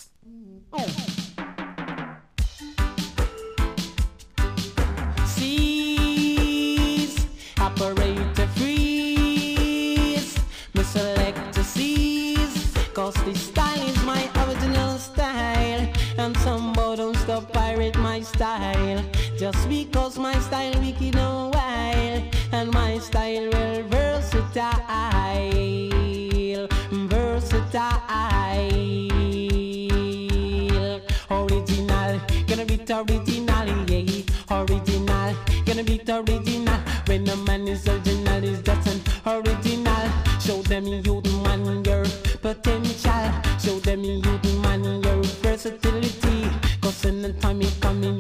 Cease, operator freeze. Me select to seize, cause this style is my original style. And some boy don't stop pirate my style. Just because my style wicked and wild. And my style well versatile. Versatile. Original, gonna be original, yeah. Original, gonna be original. When a man is original, is just an original. Show them youth man your potential. Show them youth man your versatility. Cause in the time it coming